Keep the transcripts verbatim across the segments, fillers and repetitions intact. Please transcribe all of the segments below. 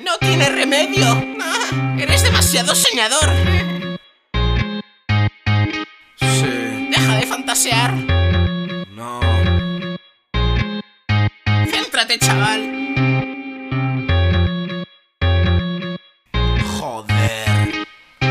No tiene remedio. Ah, eres demasiado soñador. Sí. Deja de fantasear. No. Céntrate, chaval. Joder.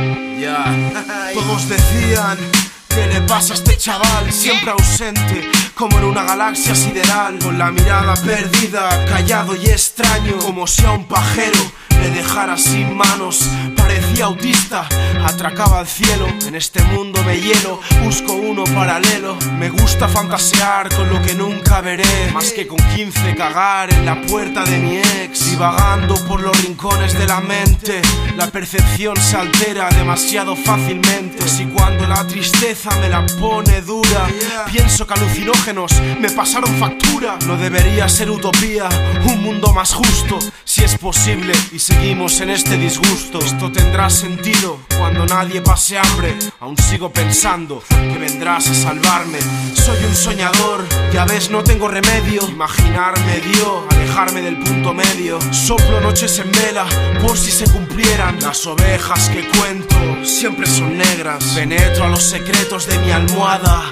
Ya. Todos decían: ¿qué le pasa a este chaval? Siempre ausente, como en una galaxia sideral, con la mirada perdida, callado y extraño, como si a un pajero le dejara sin manos. Parecía autista, atracaba al cielo. En este mundo de hielo busco uno paralelo. Me gusta fantasear con lo que nunca veré, más que con quince cagar en la puerta de mi ex. Divagando por los rincones de la mente, la percepción se altera demasiado fácilmente. Si cuando la tristeza me la pone dura, pienso que alucinógenos me pasaron factura. No debería ser utopía, un mundo más justo, si es posible, y seguimos en este disgusto. Esto tendrá sentido cuando nadie pase hambre. Aún sigo pensando que vendrás a salvarme. Soy un soñador, ya ves, no tengo remedio. Imaginar me dio alejarme del punto medio. Soplo noches en vela por si se cumplieran. Las ovejas que cuento siempre son negras. Penetro a los secretos de mi almohada.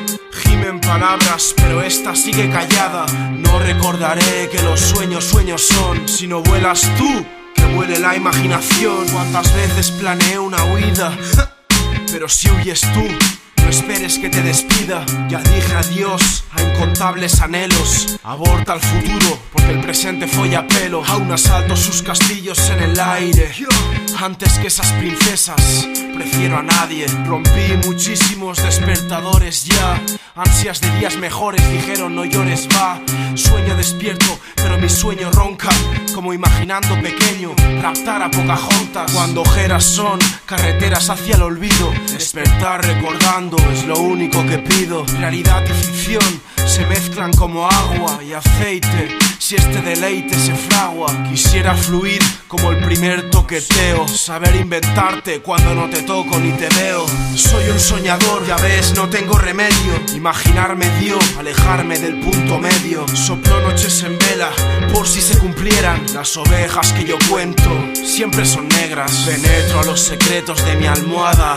Gimen palabras, pero esta sigue callada. No recordaré que los sueños sueños son. Si no vuelas tú, que vuele la imaginación. Cuántas veces planeé una huida, pero si huyes tú, no esperes que te despida. Ya dije adiós a incontables anhelos. Aborta el futuro, porque el presente folla pelo. Aún asalto sus castillos en el aire. Antes que esas princesas, prefiero a nadie. Rompí muchísimos despertadores ya. Ansias de días mejores, dijeron no llores, va. Sueño despierto, pero mi sueño ronca, como imaginando pequeño raptar a Pocahontas. Cuando ojeras son carreteras hacia el olvido, despertar recordando es lo único que pido. Realidad y ficción se mezclan como agua y aceite. Si este deleite se fragua, quisiera fluir como el primer toqueteo. Saber inventarte cuando no te toco ni te veo. Soy un soñador, ya ves, no tengo remedio. Imaginar me dio alejarme del punto medio. Soplo noches en vela por si se cumplieran. Las ovejas que yo cuento siempre son negras. Penetro a los secretos de mi almohada.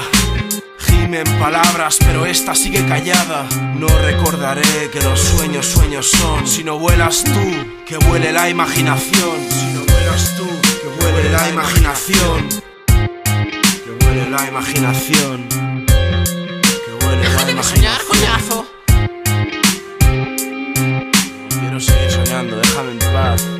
Gimen palabras, pero esta sigue callada. No recordaré que los sueños sueños son. Si no vuelas tú, que vuele la imaginación. Si no vuelas tú, que vuele la imaginación. Que vuele la imaginación. Que vuele la Déjate de soñar, imaginación. coñazo. Quiero seguir soñando, déjame en paz.